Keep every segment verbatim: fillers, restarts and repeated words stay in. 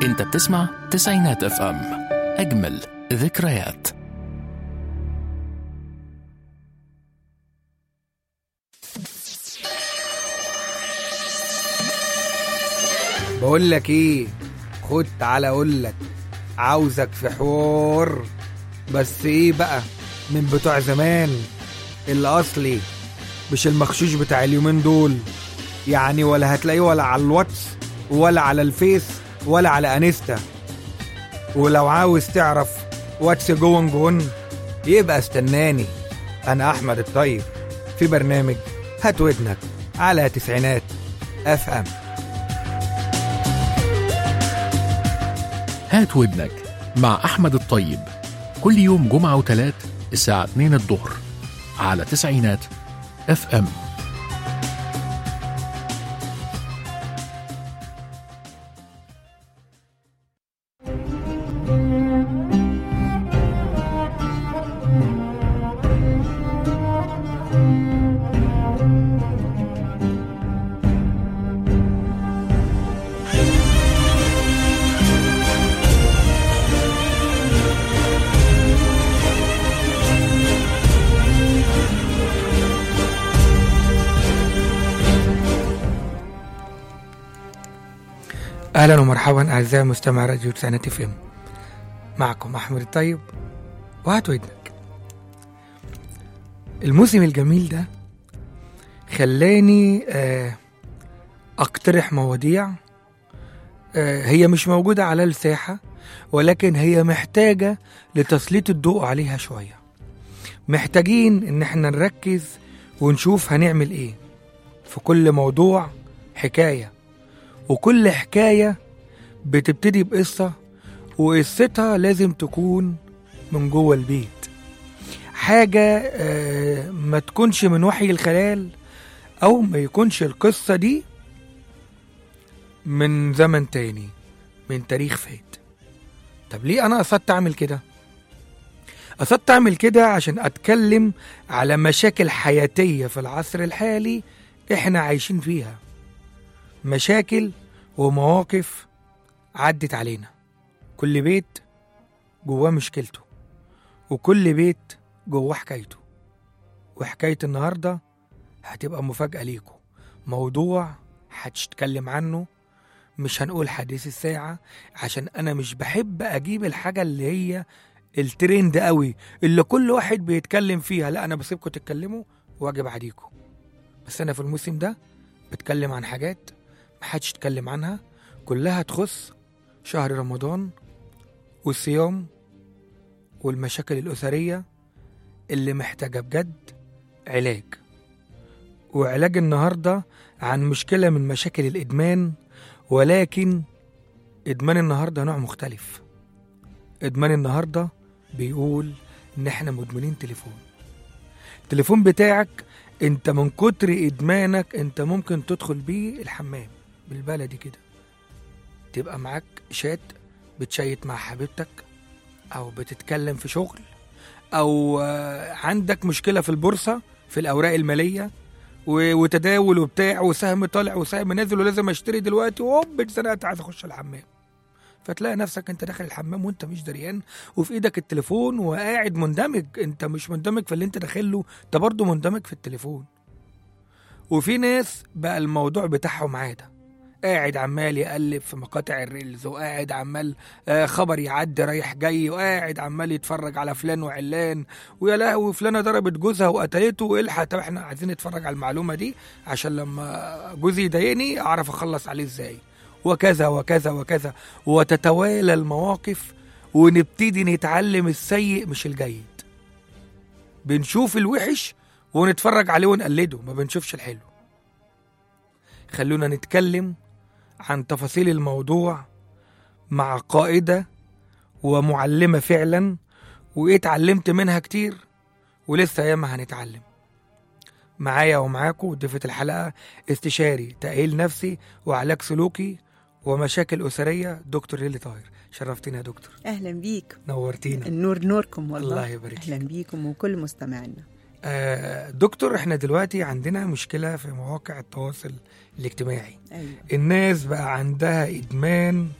انت بتسمع تسعينات اف ام، اجمل ذكريات. بقول لك ايه، خد تعالى اقول لك، عاوزك في حوار، بس ايه بقى، من بتوع زمان الاصلي، مش المخشوش بتاع اليومين دول يعني، ولا هتلاقيه ولا على الواتس ولا على الفيس ولا على انستا. ولو عاوز تعرف واتس جوين جون يبقى استناني، انا احمد الطيب في برنامج هات ودنك على تسعينات اف ام. هات ودنك مع أحمد الطيب، كل يوم جمعة وثلاث الساعة اتنين الظهر على تسعينات اف ام. اهلا ومرحبا اعزائي مستمع راديو تسعينات اف ام، معكم احمد الطيب وهات ودنك. الموسم الجميل ده خلاني اقترح مواضيع هي مش موجودة على الساحة، ولكن هي محتاجة لتسليط الضوء عليها شوية. محتاجين ان احنا نركز ونشوف هنعمل ايه في كل موضوع. حكاية، وكل حكاية بتبتدي بقصة، وقصتها لازم تكون من جوه البيت، حاجة ما تكونش من وحي الخيال، أو ما يكونش القصة دي من زمن تاني، من تاريخ فات. طب ليه أنا قصدت أعمل كده؟ قصدت أعمل كده عشان أتكلم على مشاكل حياتية في العصر الحالي إحنا عايشين فيها، مشاكل ومواقف عدت علينا. كل بيت جواه مشكلته، وكل بيت جواه حكايته. وحكاية النهاردة هتبقى مفاجأة ليكم، موضوع هتتكلم عنه. مش هنقول حديث الساعة، عشان أنا مش بحب أجيب الحاجة اللي هي الترند قوي اللي كل واحد بيتكلم فيها. لا، أنا بسيبكم تتكلموا واجب عليكم. بس أنا في الموسم ده بتكلم عن حاجات محدش يتكلم عنها، كلها تخص شهر رمضان والصيام والمشاكل الأسرية اللي محتاجة بجد علاج. وعلاج النهاردة عن مشكلة من مشاكل الإدمان، ولكن إدمان النهاردة نوع مختلف. إدمان النهاردة بيقول إن إحنا مدمنين تليفون. التليفون بتاعك انت من كتر ادمانك انت ممكن تدخل بيه الحمام بالبلدي كده، تبقى معاك شات بتشيت مع حبيبتك، او بتتكلم في شغل، او عندك مشكلة في البورصة في الاوراق المالية وتداول وبتاع، وسهم طالع وسهم نازل ولازم اشتري دلوقتي، وهوب اتزنقت عايز اخش الحمام. فتلاقي نفسك انت داخل الحمام وانت مش دريان، وفي ايدك التليفون وقاعد مندمج. انت مش مندمج في اللي انت داخله، انت برضه مندمج في التليفون. وفي ناس بقى الموضوع بتاعهم عادة، قاعد عمال يقلب في مقاطع الريلز، وقاعد عمال خبر يعدي رايح جاي، وقاعد عمال يتفرج على فلان وعلان، ويا لهوي فلانة ضربت جوزها وقتلته، والحق طب احنا عايزين نتفرج على المعلومة دي عشان لما جوزي يضايقني اعرف اخلص عليه ازاي، وكذا وكذا وكذا. وتتوالى المواقف، ونبتدي نتعلم السيء مش الجيد. بنشوف الوحش ونتفرج عليه ونقلده، ما بنشوفش الحلو. خلونا نتكلم عن تفاصيل الموضوع مع قائدة ومعلمة فعلا، وايه اتعلمت منها كتير، ولسه ياما هنتعلم. معايا ومعاكم ضيفة الحلقة استشاري تأهيل نفسي وعلاج سلوكي ومشاكل أسرية دكتور ليلي طاهر. شرفتينا يا دكتور. أهلا بيك. نورتينا. النور نوركم والله. الله يبارك. أهلا بيكم وكل مستمعنا. آه دكتور، احنا دلوقتي عندنا مشكلة في مواقع التواصل الاجتماعي. أيوة. الناس بقى عندها إدمان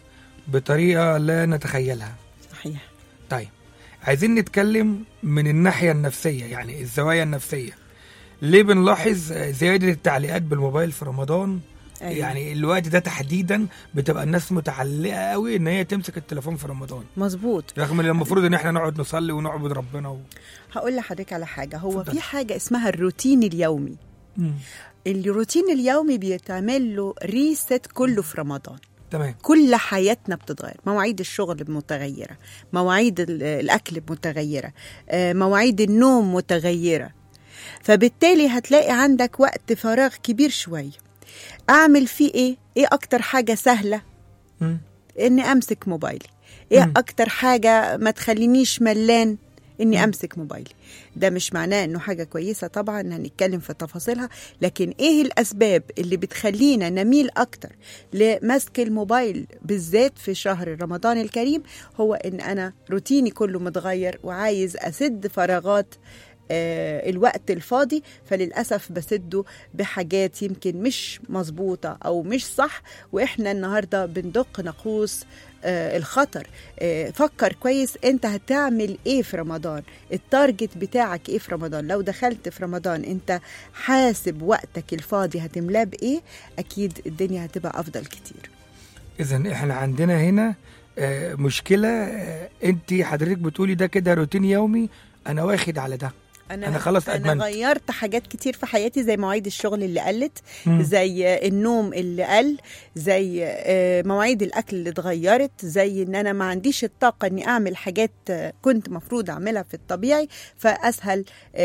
بطريقة لا نتخيلها. صحيح. طيب عايزين نتكلم من الناحية النفسية، يعني الزوايا النفسية. ليه بنلاحظ زيادة التعليقات بالموبايل في رمضان؟ أيوة. يعني الوقت ده تحديدا بتبقى الناس متعلقة قوي ان هي تمسك التليفون في رمضان، مظبوط، رغم ان المفروض ان احنا نقعد نصلي ونعبد ربنا و... هقول لحضرتك على حاجة. هو فضل. في حاجة اسمها الروتين اليومي. مم. الروتين اليومي بيتعمل له ريست كله في رمضان. تمام. كل حياتنا بتتغير، مواعيد الشغل متغيرة، مواعيد الأكل متغيرة، مواعيد النوم متغيرة، فبالتالي هتلاقي عندك وقت فراغ كبير شوية. أعمل فيه إيه؟ إيه أكتر حاجة سهلة؟ مم. إني أمسك موبايلي. إيه مم. أكتر حاجة ما تخلينيش ملان؟ إني أمسك موبايلي. ده مش معناه إنه حاجة كويسة، طبعا هنتكلم في تفاصيلها، لكن إيه الأسباب اللي بتخلينا نميل أكتر لمسك الموبايل بالذات في شهر رمضان الكريم؟ هو إن أنا روتيني كله متغير وعايز أسد فراغات آه الوقت الفاضي، فللأسف بسده بحاجات يمكن مش مظبوطة أو مش صح. وإحنا النهاردة بندق ناقوس آه الخطر. آه فكر كويس أنت هتعمل إيه في رمضان، التارجت بتاعك إيه في رمضان. لو دخلت في رمضان أنت حاسب وقتك الفاضي هتملاه بإيه، أكيد الدنيا هتبقى أفضل كتير. إذن إحنا عندنا هنا آه مشكلة. آه أنت حضرتك بتقولي ده كده روتين يومي، أنا واخد على ده. أنا, أنا خلاص أدمنت. أنا غيرت حاجات كتير في حياتي، زي مواعيد الشغل اللي قلت، مم. زي النوم اللي قل، زي مواعيد الأكل اللي اتغيرت، زي إن أنا ما عنديش الطاقة إني أعمل حاجات كنت مفروض أعملها في الطبيعي. فأسهل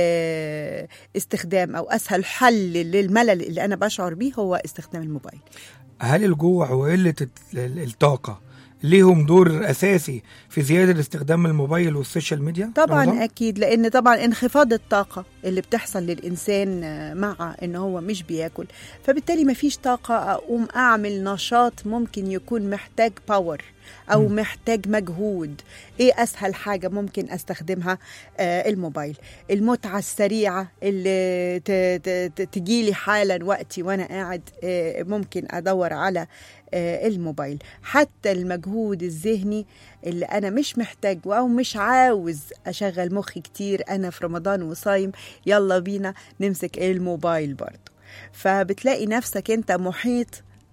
استخدام أو أسهل حل للملل اللي أنا بشعر بيه هو استخدام الموبايل. هل الجوع وقلة الطاقة ليهم دور أساسي في زيادة استخدام الموبايل والسوشيال ميديا؟ طبعا رمضان؟ أكيد، لأن طبعا انخفاض الطاقة اللي بتحصل للإنسان مع إن هو مش بياكل، فبالتالي مفيش طاقة أقوم أعمل نشاط ممكن يكون محتاج باور أو م. محتاج مجهود. إيه أسهل حاجة ممكن أستخدمها؟ آه الموبايل. المتعة السريعة اللي ت- ت- تجيلي حالا وقتي وأنا قاعد، آه ممكن أدور على آه الموبايل. حتى المجهود الذهني اللي أنا مش محتاج أو مش عاوز أشغل مخي كتير، أنا في رمضان وصايم، يلا بينا نمسك الموبايل برضو. فبتلاقي نفسك أنت محيط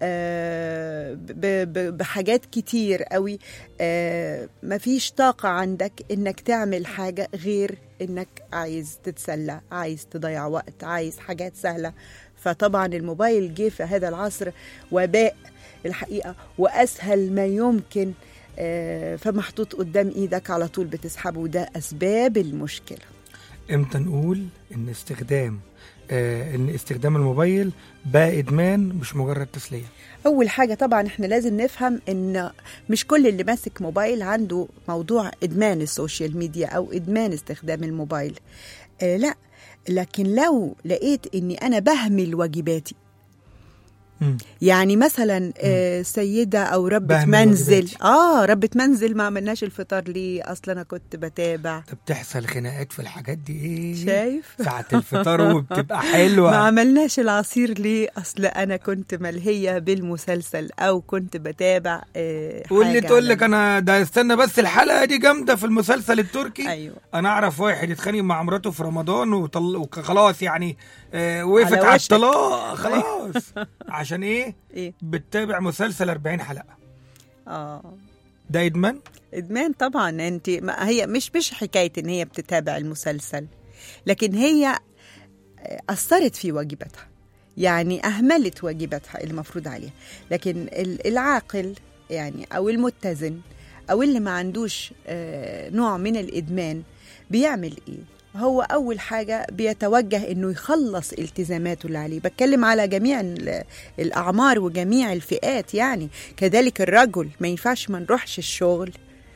بحاجات كتير قوي، مفيش طاقة عندك إنك تعمل حاجة غير إنك عايز تتسلى، عايز تضيع وقت، عايز حاجات سهلة. فطبعا الموبايل جه في هذا العصر وباء الحقيقة، وأسهل ما يمكن، فمحطوط قدام إيدك على طول بتسحبه. ده أسباب المشكلة. إمتى نقول إن استخدام آه إن استخدام الموبايل بقى إدمان مش مجرد تسلية؟ أول حاجة طبعا إحنا لازم نفهم إن مش كل اللي ماسك موبايل عنده موضوع إدمان السوشيال ميديا أو إدمان استخدام الموبايل، آه لا، لكن لو لقيت إني أنا بهمل واجباتي، مم. يعني مثلا آه سيدة أو ربة منزل واجباتي. آه ربة منزل ما عملناش الفطار ليه؟ أصلا أنا كنت بتابع. ده بتحصل خناقات في الحاجات دي إيه؟ شايف؟ ساعة الفطار وبتبقى حلوة. ما عملناش العصير ليه؟ أصل أنا كنت ملهية بالمسلسل أو كنت بتابع آه واللي تقول لك أنا ده استنى بس الحلقة دي جامدة في المسلسل التركي. أيوة. أنا أعرف واحد يتخانق مع مراته في رمضان وطل... وخلاص يعني آه وقفت على, على الطلاق خلاص. عشان ايه؟ ايه؟ بتتابع مسلسل أربعين حلقة. اه ده ادمان؟ ادمان طبعا. انت ما هي مش مش حكايه ان هي بتتابع المسلسل، لكن هي اثرت في واجباتها، يعني اهملت واجباتها اللي مفروض عليها. لكن العاقل يعني او المتزن او اللي ما عندوش نوع من الادمان بيعمل ايه؟ هو أول حاجة بيتوجه إنه يخلص التزاماته اللي عليه. بتكلم على جميع الأعمار وجميع الفئات، يعني كذلك الرجل ما ينفعش ما نروحش الشغل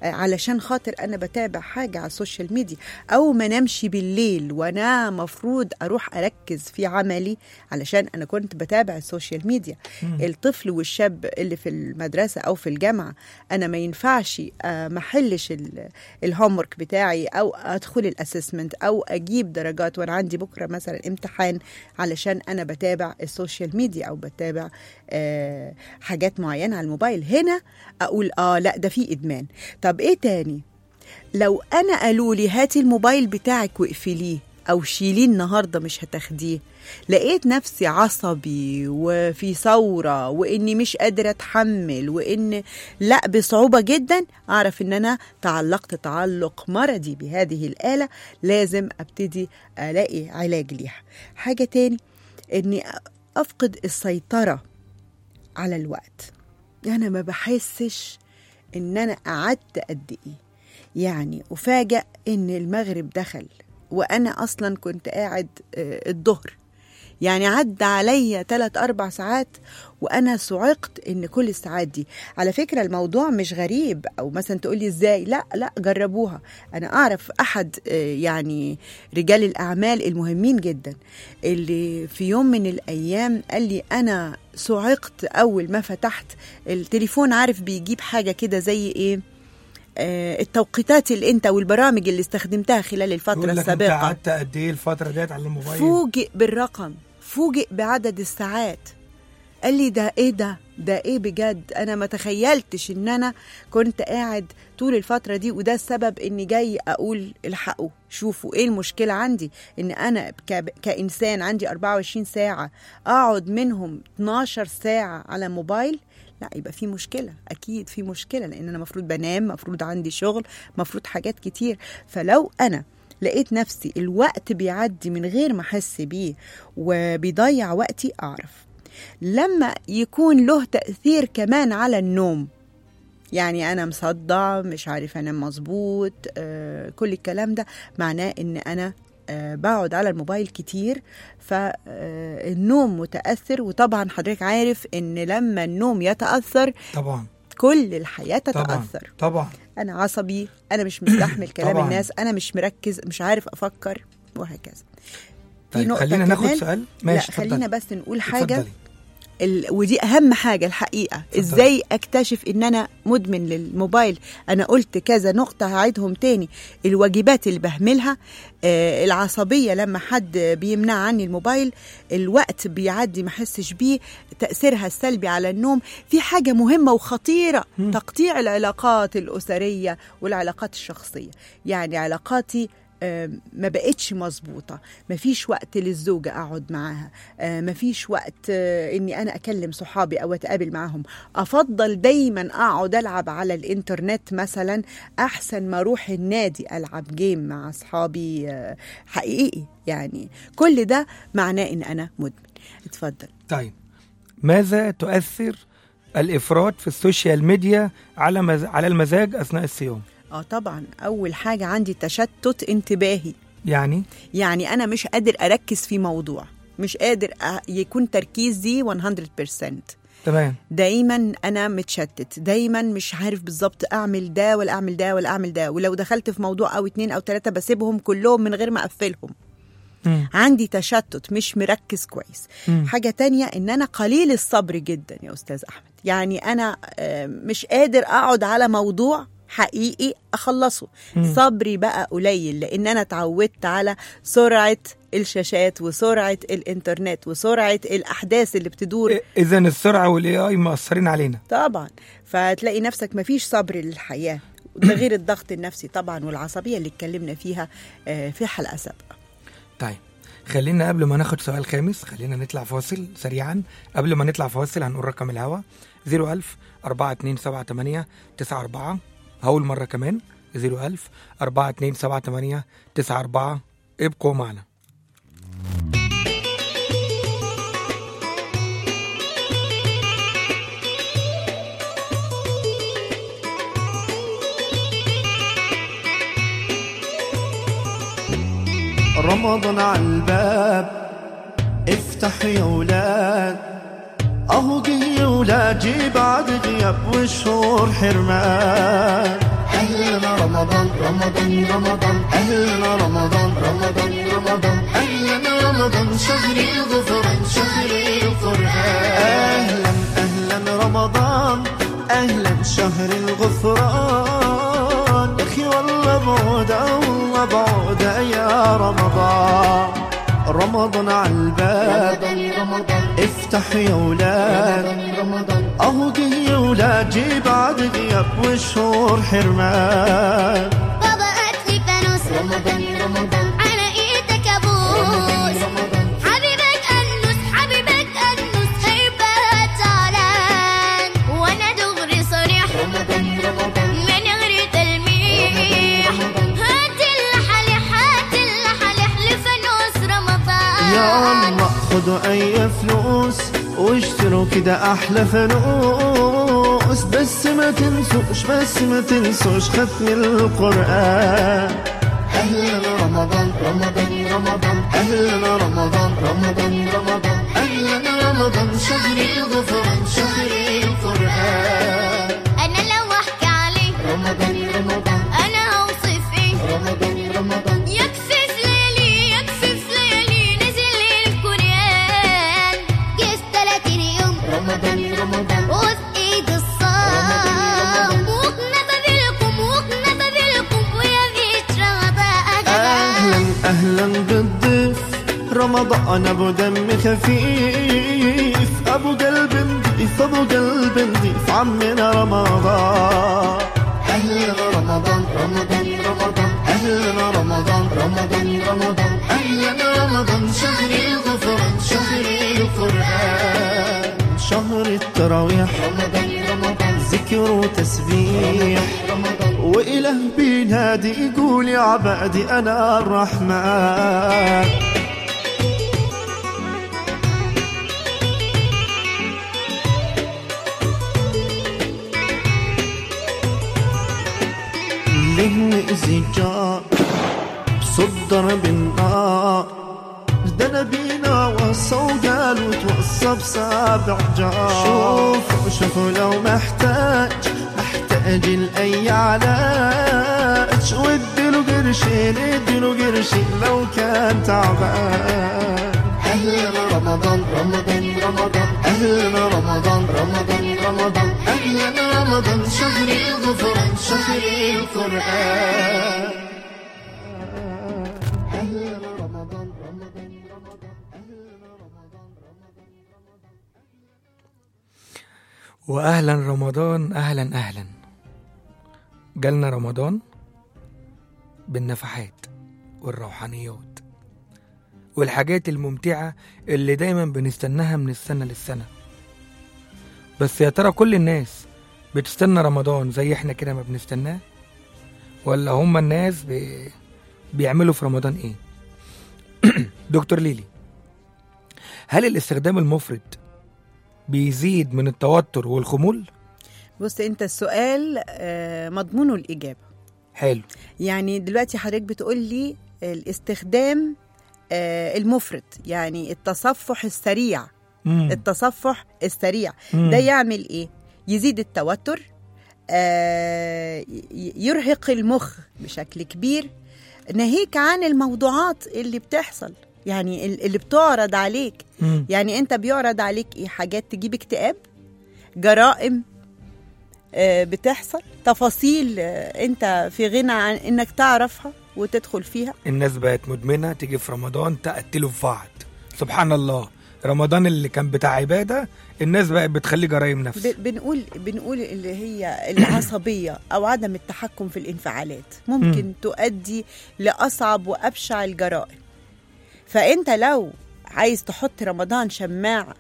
علشان خاطر أنا بتابع حاجة على السوشيال ميديا، أو ما نمشي بالليل وأنا مفروض أروح أركز في عملي علشان أنا كنت بتابع السوشيال ميديا. مم. الطفل والشاب اللي في المدرسة أو في الجامعة أنا ما ينفعش ما أحلش الهومورك بتاعي أو أدخل الأسسمنت أو أجيب درجات وأنا عندي بكرة مثلا امتحان علشان أنا بتابع السوشيال ميديا أو بتابع آه حاجات معينة على الموبايل. هنا أقول آه لا ده في إدمان. طب إيه تاني؟ لو أنا قالوا لي هاتي الموبايل بتاعك واقفليه أو شيليه النهاردة مش هتاخديه، لقيت نفسي عصبي وفي ثورة وإني مش قادرة أتحمل وإن لا بصعوبة جدا، أعرف إن أنا تعلقت تعلق مرضي بهذه الآلة، لازم أبتدي ألاقي علاج ليها. حاجة تاني إني أفقد السيطرة على الوقت، يعني ما بحسش إن أنا قعدت قد إيه، يعني أفاجأ إن المغرب دخل وأنا أصلا كنت قاعد الظهر، يعني عدى عليا ثلاث أربع ساعات وأنا صعقت إن كل الساعات دي. على فكرة الموضوع مش غريب أو مثلا تقولي إزاي، لا لا جربوها. أنا أعرف أحد يعني رجال الأعمال المهمين جدا اللي في يوم من الأيام قال لي أنا صعقت أول ما فتحت التليفون، عارف بيجيب حاجة كده زي إيه التوقيتات اللي انت والبرامج اللي استخدمتها خلال الفترة السابقة. انت قعدت قد ايه الفترة ديت على الموبايل؟ فوجئ بالرقم، فوجئ بعدد الساعات. قال لي ده ايه ده ده ايه بجد، انا ما تخيلتش ان انا كنت قاعد طول الفترة دي، وده السبب اني جاي اقول الحقوا شوفوا ايه المشكلة عندي، ان انا كإنسان عندي أربعة وعشرين ساعة اقعد منهم اتناشر ساعة على موبايل. لا يبقى في مشكلة، أكيد في مشكلة، لأن أنا مفروض بنام، مفروض عندي شغل، مفروض حاجات كتير. فلو أنا لقيت نفسي الوقت بيعدي من غير ما أحس بيه وبيضيع وقتي، أعرف. لما يكون له تأثير كمان على النوم، يعني أنا مصدع مش عارف أنام مظبوط، آه كل الكلام ده معناه إن أنا أه بقعد على الموبايل كتير، فالنوم متأثر. وطبعا حضرتك عارف ان لما النوم يتأثر طبعا كل الحياة تتأثر. طبعا, طبعا. انا عصبي، انا مش مستحمل كلام طبعاً. الناس، انا مش مركز، مش عارف افكر، وهكذا. طيب خلينا ناخد سؤال. ماشي، لا خلينا بس نقول حاجة ال... ودي أهم حاجة الحقيقة. فضل. إزاي أكتشف إن أنا مدمن للموبايل؟ أنا قلت كذا نقطة هعيدهم تاني. الواجبات اللي بهملها، آه العصبية لما حد بيمنع عني الموبايل، الوقت بيعدي ما حسش بيه، تأثيرها السلبي على النوم. في حاجة مهمة وخطيرة، م. تقطيع العلاقات الأسرية والعلاقات الشخصية. يعني علاقاتي ما بقتش مظبوطة، ما فيش وقت للزوجة أقعد معاها، ما فيش وقت إني أنا أكلم صحابي أو أتقابل معهم. أفضل دايما أقعد ألعب على الإنترنت مثلا أحسن ما أروح النادي ألعب جيم مع صحابي حقيقي. يعني كل ده معناه إن أنا مدمن. اتفضل. طيب ماذا تؤثر الإفراط في السوشيال ميديا على مز... على المزاج أثناء الصيام؟ اه طبعا، اول حاجه عندي تشتت انتباهي. يعني يعني انا مش قادر اركز في موضوع، مش قادر يكون تركيزي مية بالمية. تمام. دايما انا متشتت، دايما مش عارف بالظبط اعمل ده ولا اعمل ده ولا اعمل ده، ولو دخلت في موضوع او اتنين او تلاتة بسيبهم كلهم من غير ما اقفلهم. م. عندي تشتت، مش مركز كويس. م. حاجه تانية ان انا قليل الصبر جدا يا استاذ احمد. يعني انا مش قادر اقعد على موضوع حقيقي أخلصه. مم. صبري بقى قليل، لأن أنا تعودت على سرعة الشاشات وسرعة الإنترنت وسرعة الأحداث اللي بتدور. إذن السرعة والإي آي مأثرين علينا طبعا. فتلاقي نفسك مفيش صبر للحياة، ده غير الضغط النفسي طبعا والعصبية اللي اتكلمنا فيها في حلقة سابقة. طيب خلينا قبل ما ناخد سؤال خامس خلينا نطلع فاصل سريعا. قبل ما نطلع فاصل هنقول رقم الهوا زيرو ألف أربعة اتنين سبعة تمانية تسعة أربعة. هقول مرة كمان زيرو ألف أربعة اتنين سبعة تمانية تسعة أربعة. ابقوا معنا. رمضان عالباب افتح يا ولاد، اهو جه ولاجي بعد غياب وشهور حرمان. أهلنا رمضان رمضان رمضان أهلنا رمضان رمضان رمضان أهلنا رمضان شهر الغفران شهر القرآن. أهلا أهلا رمضان أهلا شهر الغفران. أخي والله بعودة والله بعودة يا رمضان. رمضان عالباب افتح يا ولاد اهو جه يا ولاد جي بعد غياب وشهور حرمان. بابا هاتلي فانوس رمضان رمضان على ايدك ابوس حبيبك انس حبيبك انس هيبقى زعلان وانا دغري صريح رمضان رمضان من غير تلميح. هات اللحلح هات اللحلح لفانوس رمضان. يا الله خدوا اي فلوس واشتروا كده احلى فانوس بس ما تنسوش بس ما تنسوش ختم القرآن. أهلنا رمضان رمضان رمضان أهلنا رمضان رمضان رمضان أهلنا رمضان شهر الغفران شهر القرآن. أنا لو أحكي عليه رمضان رمضان أنا أوصف إيه رمضان رمضان. يكفي في ليلي يكفي في ليلي نزل القرآن. جيس ثلاثين يوم رمضان رمضان وفي إيد الصام وقنا بابلكم وقنا بابلكم ويا بيت رمضان. أهلا أهلا بالضيف رمضان أبو دم خفيف أبو قلب نضيف أبو قلب نضيف عمنا رمضان. أهلنا رمضان رمضان رمضان أهلنا رمضان رمضان رمضان أهلنا رمضان شهر الغفران شهر القرآن. شهر التراويح رمضان رمضان ذكر وتسبيح رمضان وإله بينادي يقول يا عبادي أنا الرحمن. ليه نأذي جار صدر بالنار ده نبينا وصى وقال وتوصى بسابع جار. شوفوا شوفوا لو محتاج محتاج لأي علاج واديله قرشين اديله قرشين لو كان تعبان. أهلنا رمضان رمضان رمضان أهلنا رمضان رمضان رمضان أهلنا رمضان شهر الغفران شهر القرآن. أهلنا رمضان رمضان رمضان أهلنا رمضان رمضان. وأهلا رمضان أهلا أهلا. جالنا رمضان بالنفحات والروحانيات والحاجات الممتعة اللي دايما بنستناها من السنة للسنة. بس يا ترى كل الناس بتستنى رمضان زي احنا كده ما بنستناه، ولا هم الناس بي... بيعملوا في رمضان ايه؟ دكتور ليلي، هل الاستخدام المفرط بيزيد من التوتر والخمول؟ بص انت السؤال آه، مضمونه الإجابة. حلو. يعني دلوقتي حضرتك بتقول لي الاستخدام آه، المفرط، يعني التصفح السريع. مم. التصفح السريع مم. ده يعمل ايه؟ يزيد التوتر، آه، ي- يرهق المخ بشكل كبير، ناهيك عن الموضوعات اللي بتحصل، يعني ال- اللي بتعرض عليك. مم. يعني انت بيعرض عليك ايه؟ حاجات تجيب اكتئاب، جرائم آه، بتحصل، تفاصيل آه، انت في غنى عن انك تعرفها وتدخل فيها. الناس بقت مدمنة، تيجي في رمضان تقتلوا في بعض. سبحان الله، رمضان اللي كان بتاع عبادة الناس بقت بتخلي جرائم نفس. ب- بنقول بنقول اللي هي العصبية أو عدم التحكم في الانفعالات ممكن مم. تؤدي لأصعب وأبشع الجرائم. فأنت لو عايز تحط رمضان شماعة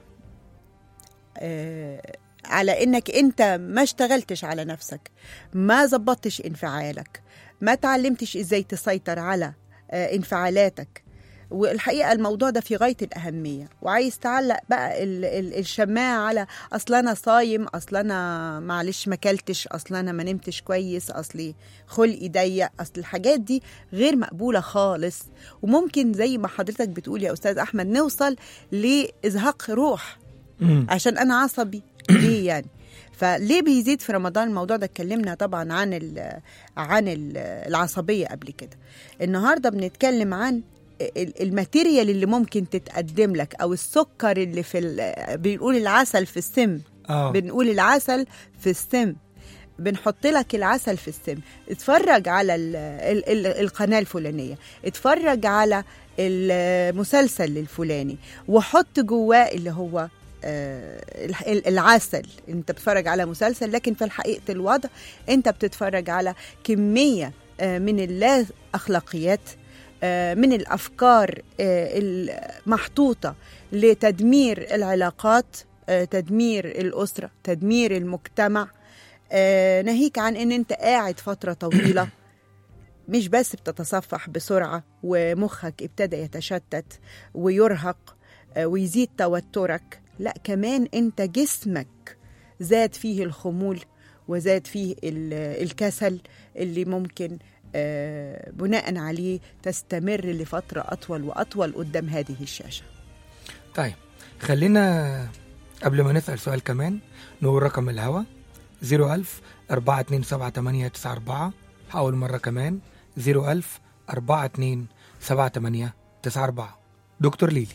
آه على إنك أنت ما اشتغلتش على نفسك، ما زبطتش انفعالك، ما تعلمتش إزاي تسيطر على آه انفعالاتك، والحقيقة الموضوع ده في غاية الأهمية، وعايز تعلق بقى ال- ال- الشماعة على أصل أنا صايم، أصل أنا معلش ما كلتش، أصل أنا ما نمتش كويس، أصلي خلقي ضيق، أصل الحاجات دي غير مقبولة خالص. وممكن زي ما حضرتك بتقول يا أستاذ أحمد نوصل لإزهاق روح مم. عشان أنا عصبي، ليه يعني؟ فليه بيزيد في رمضان الموضوع ده؟ اتكلمنا طبعا عن ال عن ال العصبية قبل كده. النهاردة بنتكلم عن الماتيريال اللي ممكن تتقدم لك، أو السكر اللي في بنقول العسل في السم. آه. بنقول العسل في السم، بنحط لك العسل في السم. اتفرج على ال ال ال القناة الفلانية، اتفرج على المسلسل الفلاني، وحط جواه اللي هو آه العسل. انت بتتفرج على مسلسل، لكن في حقيقة الوضع انت بتتفرج على كمية آه من اللا أخلاقيات، آه من الأفكار آه المحطوطة لتدمير العلاقات، آه تدمير الأسرة، تدمير المجتمع. آه ناهيك عن ان انت قاعد فترة طويلة مش بس بتتصفح بسرعة ومخك ابتدى يتشتت ويرهق آه ويزيد توترك، لا كمان انت جسمك زاد فيه الخمول وزاد فيه الكسل اللي ممكن آه بناء عليه تستمر لفترة أطول وأطول قدام هذه الشاشة. طيب خلينا قبل ما نسأل سؤال كمان نقول رقم الهوا زيرو ألف أربعة اتنين سبعة تمانية تسعة أربعة. حاول مرة كمان زيرو ألف أربعة اتنين سبعة تمانية تسعة أربعة. دكتور ليلي،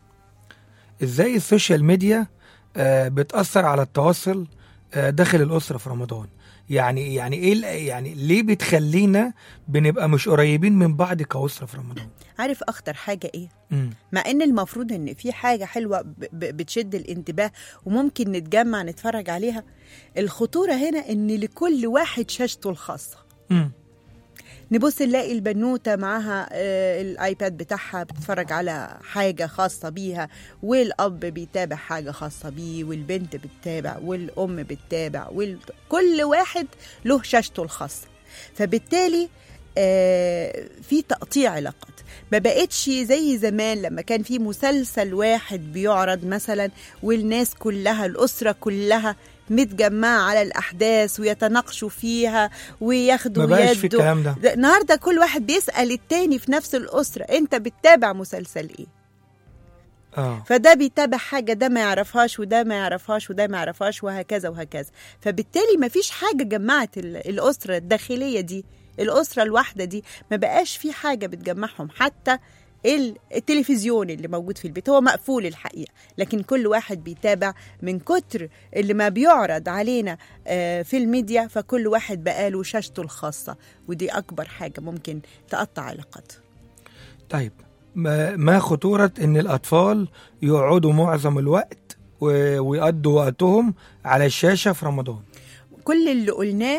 ازاي السوشيال ميديا آه بتأثر على التواصل آه داخل الأسرة في رمضان؟ يعني يعني ايه يعني ليه بتخلينا بنبقى مش قريبين من بعض كأسرة في رمضان؟ عارف اخطر حاجة ايه؟ مم. مع ان المفروض ان في حاجة حلوة بتشد الانتباه وممكن نتجمع نتفرج عليها، الخطورة هنا ان لكل واحد شاشته الخاصة. مم. نبص نلاقي البنوتة معها آه الايباد بتاعها بتتفرج على حاجة خاصة بيها، والأب بيتابع حاجة خاصة بيه، والبنت بتتابع، والأم بتتابع، وال... كل واحد له شاشته الخاصة. فبالتالي آه في تقطيع علاقات. ما بقتش زي زمان لما كان في مسلسل واحد بيعرض مثلا والناس كلها الأسرة كلها متجمعة على الأحداث ويتناقشوا فيها وياخدوا يده. ما بقاش في الكلام ده. النهارده كل واحد بيسأل التاني في نفس الأسرة أنت بتتابع مسلسل إيه؟ آه. فده بيتابع حاجة ده ما يعرفهاش وده ما يعرفهاش وده ما يعرفهاش وهكذا وهكذا. فبالتالي ما فيش حاجة جمعت الأسرة الداخلية دي، الأسرة الواحدة دي ما بقاش في حاجة بتجمعهم. حتى التلفزيون اللي موجود في البيت هو مقفول الحقيقة، لكن كل واحد بيتابع من كتر اللي ما بيعرض علينا في الميديا، فكل واحد بقاله شاشته الخاصة، ودي أكبر حاجة ممكن تقطع علاقات. طيب ما خطورة إن الأطفال يقعدوا معظم الوقت ويقضوا وقتهم على الشاشة في رمضان؟ كل اللي قلناه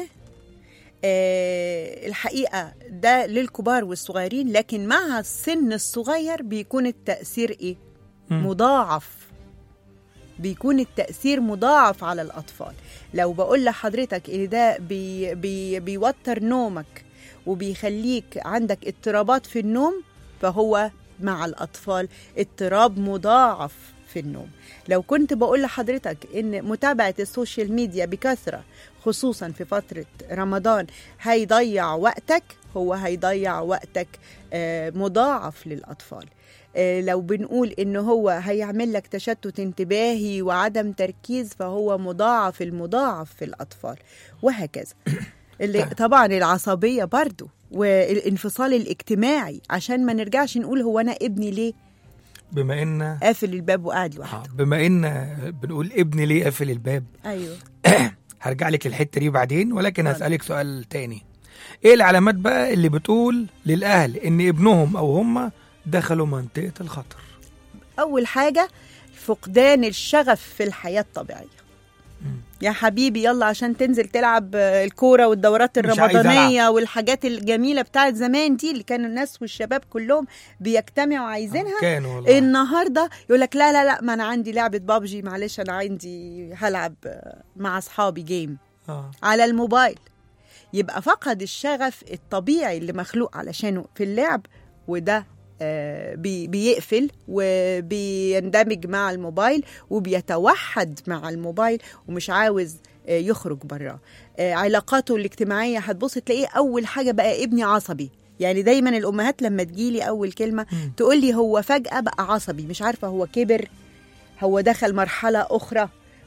أه الحقيقة ده للكبار والصغيرين، لكن مع السن الصغير بيكون التأثير إيه؟ م. مضاعف. بيكون التأثير مضاعف على الأطفال. لو بقول لحضرتك إيه ده بي بي بيوتر نومك وبيخليك عندك اضطرابات في النوم، فهو مع الأطفال اضطراب مضاعف في النوم. لو كنت بقول لحضرتك إن متابعة السوشيال ميديا بكثرة خصوصا في فترة رمضان هيضيع وقتك، هو هيضيع وقتك مضاعف للأطفال. لو بنقول إنه هو هيعمل لك تشتت انتباهي وعدم تركيز، فهو مضاعف المضاعف في الأطفال، وهكذا. اللي طبعا العصبية برضو والانفصال الاجتماعي، عشان ما نرجعش نقول هو أنا ابني ليه بما إن قافل الباب وقاعد لوحده. بما إن بنقول ابني ليه قافل الباب. أيوه هرجع لك الحتة دي بعدين، ولكن هسألك سؤال تاني. ايه العلامات بقى اللي بتقول للأهل ان ابنهم او هم دخلوا منطقة الخطر؟ اول حاجة فقدان الشغف في الحياة الطبيعية. م. يا حبيبي يلا عشان تنزل تلعب الكورة والدورات الرمضانية والحاجات الجميلة بتاعت زمان دي اللي كانوا الناس والشباب كلهم بيجتمعوا عايزينها. كانوا والله. النهاردة يقولك لا لا لا ما أنا عندي لعبة بابجي، معلش أنا عندي هلعب مع أصحابي جيم آه. على الموبايل. يبقى فقد الشغف الطبيعي اللي مخلوق علشانه في اللعب، وده آه بي بيقفل وبيندمج مع الموبايل وبيتوحد مع الموبايل ومش عاوز آه يخرج براه. آه علاقاته الاجتماعية هتبص تلاقيه أول حاجة بقى ابني عصبي. يعني دايما الأمهات لما تجيلي أول كلمة تقولي هو فجأة بقى عصبي، مش عارفة هو كبر، هو دخل مرحلة أخرى،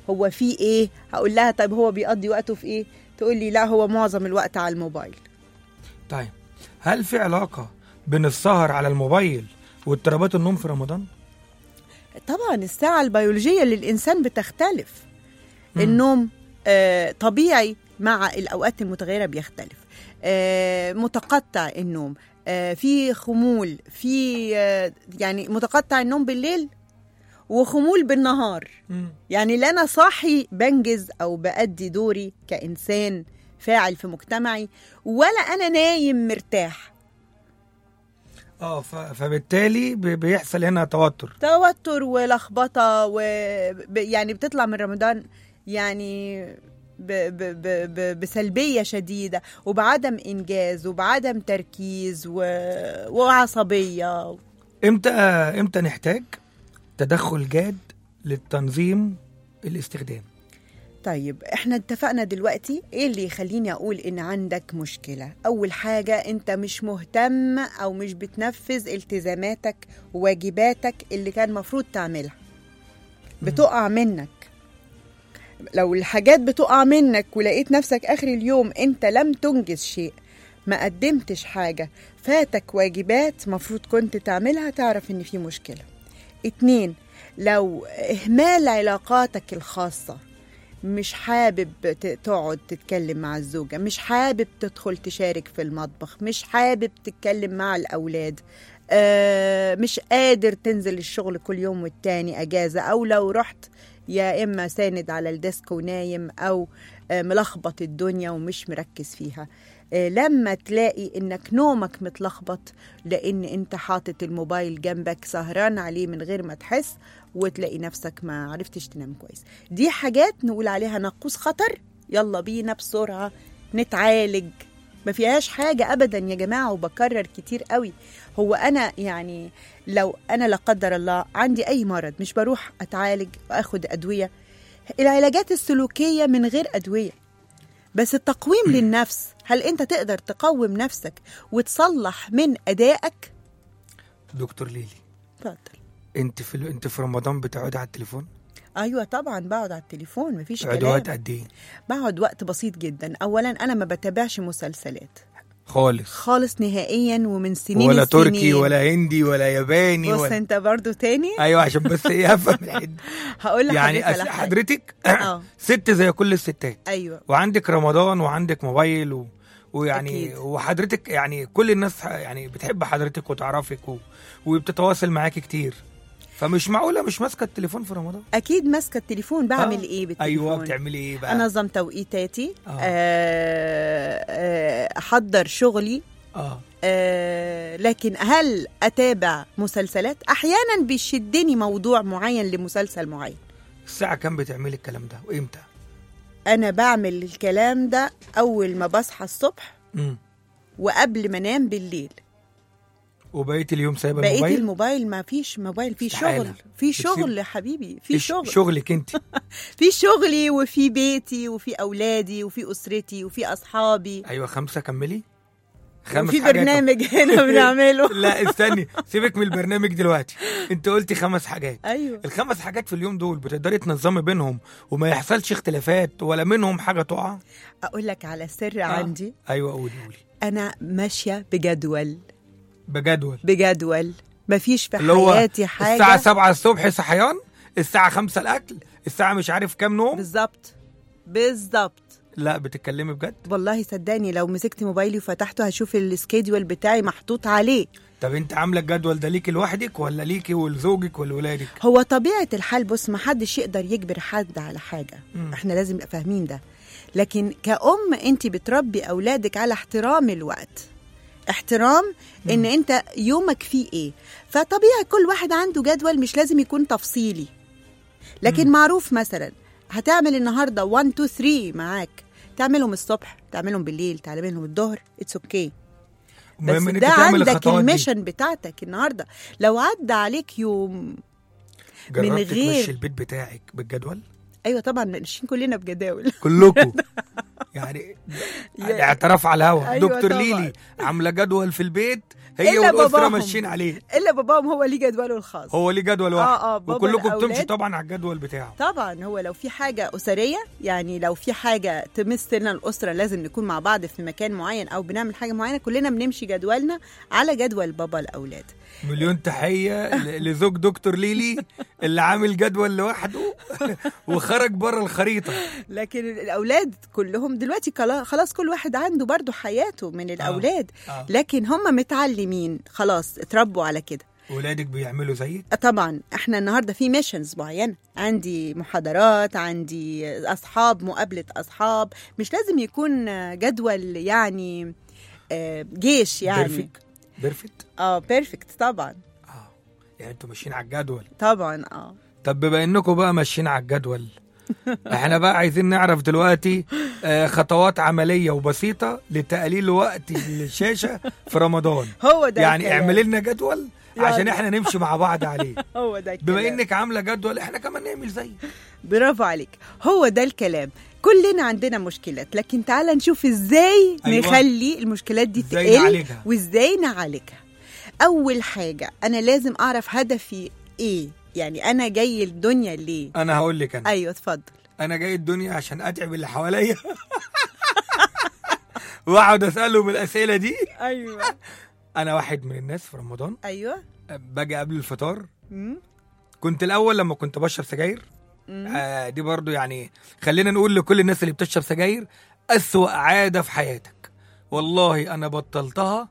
هو في ايه؟ هقول لها طيب هو بيقضي وقته في ايه؟ تقول لي لا هو معظم الوقت على الموبايل. طيب هل في علاقة بين السهر على الموبايل واضطرابات النوم في رمضان؟ طبعا الساعة البيولوجية للإنسان بتختلف. مم. النوم آه طبيعي مع الأوقات المتغيرة بيختلف. آه متقطع النوم، آه في خمول، في آه يعني متقطع النوم بالليل وخمول بالنهار. مم. يعني لا أنا صاحي بنجز أو بأدي دوري كإنسان فاعل في مجتمعي، ولا أنا نايم مرتاح. اه فبالتالي بيحصل هنا توتر توتر ولخبطه، و يعني بتطلع من رمضان يعني ب... ب... ب... ب... بسلبيه شديده وبعدم انجاز وبعدم تركيز و... وعصبيه. امتى امتى نحتاج تدخل جاد للتنظيم الاستخدام؟ طيب احنا اتفقنا دلوقتي ايه اللي يخليني اقول ان عندك مشكلة. اول حاجة انت مش مهتم او مش بتنفذ التزاماتك وواجباتك اللي كان مفروض تعملها، بتقع منك. لو الحاجات بتقع منك ولقيت نفسك اخر اليوم انت لم تنجز شيء، ما قدمتش حاجة، فاتك واجبات مفروض كنت تعملها، تعرف ان في مشكلة. اتنين، لو اهمال علاقاتك الخاصة، مش حابب تقعد تتكلم مع الزوجة، مش حابب تدخل تشارك في المطبخ، مش حابب تتكلم مع الأولاد، آه مش قادر تنزل الشغل كل يوم والتاني أجازة، أو لو رحت يا إما ساند على الديسك ونايم، أو آه ملخبط الدنيا ومش مركز فيها. آه لما تلاقي إنك نومك متلخبط لأن أنت حاطط الموبايل جنبك سهران عليه من غير ما تحس، وتلاقي نفسك ما عرفتش تنام كويس، دي حاجات نقول عليها ناقوس خطر. يلا بينا بسرعة نتعالج، ما فيهاش حاجة أبدا يا جماعة. وبكرر كتير قوي، هو أنا يعني لو أنا لا قدر الله عندي أي مرض مش بروح أتعالج وأخد أدوية؟ العلاجات السلوكية من غير أدوية، بس التقويم للنفس. هل أنت تقدر تقوم نفسك وتصلح من أدائك؟ دكتور ليلي اتفضل. انت في انت في رمضان بتقعدي على التليفون؟ ايوه طبعا بقعد على التليفون، مفيش كلام. بتقعدي وقت قد ايه؟ بقعد وقت بسيط جدا. اولا انا ما بتابعش مسلسلات خالص خالص نهائيا، ومن سنين ولا السنين. تركي ولا هندي ولا ياباني بص ولا... انت برضو تاني. ايوه عشان بس ايه افهم الحد. هقول لك يعني على حضرتك اه ست زي كل الستات. ايوه وعندك رمضان وعندك موبايل و... ويعني أكيد. وحضرتك يعني كل الناس يعني بتحب حضرتك وتعرفك و... وبتتواصل معاكي كتير، فمش معقوله مش ماسكه التليفون في رمضان. اكيد ماسكه التليفون. بعمل آه. ايه بالتليفون؟ ايوه بتعملي ايه بقى؟ انظم توقيتاتي، آه. آه. آه. احضر شغلي، اه آه. لكن هل اتابع مسلسلات؟ احيانا بيشدني موضوع معين لمسلسل معين. الساعه كام بتعملي الكلام ده وامتى؟ انا بعمل الكلام ده اول ما بصحى الصبح امم وقبل ما انام بالليل. وبقيت اليوم سايبه بقيت الموبايل؟ الموبايل ما فيش موبايل، في استحالة. شغل، في بتسيب- شغل يا حبيبي، في إيش شغل، شغلك انت؟ في شغلي وفي بيتي وفي اولادي وفي اسرتي وفي اصحابي، ايوه خمسه كملي. خمس وفي حاجات. برنامج هنا بنعمله. لا استني سيبك من البرنامج دلوقتي. انت قلتي خمس حاجات. ايوه الخمس حاجات في اليوم دول بتقدري تنظمي بينهم وما يحصلش اختلافات ولا منهم حاجه تقع؟ اقول لك على سر آه. عندي. ايوه قولي قولي. انا ماشيه بجدول، بجدول بجدول مفيش في اللي هو حياتي حاجه. الساعه سبعة الصبح صحيان، الساعه خمسة الاكل، الساعه مش عارف كام نوم. بالظبط بالظبط. لا بتتكلمي بجد؟ والله صدقني لو مسكت موبايلي وفتحته هشوف السكيدول بتاعي محطوط عليه. طب انت عامله الجدول ده ليكي لوحدك ولا ليكي ولزوجك ولولادك؟ هو طبيعة الحال، بص، ما حدش يقدر يجبر حد على حاجة. مم. احنا لازم نبقى فاهمين ده. لكن كأم انت بتربي أولادك على احترام الوقت، احترام ان مم. انت يومك فيه ايه. فطبيعي كل واحد عنده جدول، مش لازم يكون تفصيلي، لكن مم. معروف مثلا هتعمل النهاردة واحد اتنين تلاتة معاك، تعملهم الصبح، تعملهم بالليل، تعملهم الظهر، اتس اوكي. بس المهم إن انت ده تعمل عندك الخطوات دي. الميشن بتاعتك النهارده. لو عدى عليك يوم من جربت غير تمشي البيت بتاعك بالجدول؟ ايوه طبعا ماشيين كلنا بجداول. كلكم يعني يعني اعتراف على الهوا. أيوة دكتور طبعاً. ليلي عامله جدول في البيت هي إلا والاسره باباهم. ماشيين عليه. الا باباهم هو ليه جدوله الخاص. هو ليه جدول واحد. اه اه بابا وكلكم الأولاد. بتمشي طبعا على الجدول بتاعه. طبعا هو لو في حاجة أسرية، يعني لو في حاجة تمس لنا الأسرة لازم نكون مع بعض في مكان معين أو بنعمل حاجة معينة، كلنا بنمشي جدولنا على جدول بابا الأولاد. مليون تحيه ل- لزوج دكتور ليلي اللي عامل جدول لوحده وخرج بره الخريطه. لكن الأولاد كلهم دلوقتي كلا- خلاص كل واحد عنده برضو حياته من الأولاد. آه. لكن هم متعلمين خلاص، اتربوا على كده. ولادك بيعملوا زيك؟ آه طبعا احنا النهارده في ميشنز معينه، عندي محاضرات، عندي اصحاب، مقابله اصحاب، مش لازم يكون جدول يعني آه، جيش يعني. بيرفكت بيرفكت اه بيرفكت طبعا. اه يعني انتوا ماشيين على الجدول. طبعا اه. طب بما انكم بقى ماشيين على الجدول، احنا بقى عايزين نعرف دلوقتي آه، خطوات عمليه وبسيطه لتقليل وقت الشاشه في رمضان. هو ده يعني الكلام. اعملي لنا جدول يعني. عشان احنا نمشي مع بعض عليه. هو ده الكلام. بما انك عامله جدول احنا كمان نعمل زيك. برافو عليك، هو ده الكلام. كلنا عندنا مشكلات، لكن تعال نشوف ازاي أيوة. نخلي المشكلات دي إزاي تقل نعالجها. وازاي نعالجها. اول حاجه انا لازم اعرف هدفي ايه، يعني انا جاي الدنيا ليه. انا هقول لك انا ايوه اتفضل. انا جاي الدنيا عشان اتعب اللي حواليا واقعد اسالهم الاسئله دي. ايوه انا واحد من الناس في رمضان ايوه. باجي قبل الفطار. مم. كنت الاول لما كنت بشرب سجاير، مم. آه دي برضو يعني خلينا نقول لكل الناس اللي بتشرب سجاير أسوأ عادة في حياتك. والله أنا بطلتها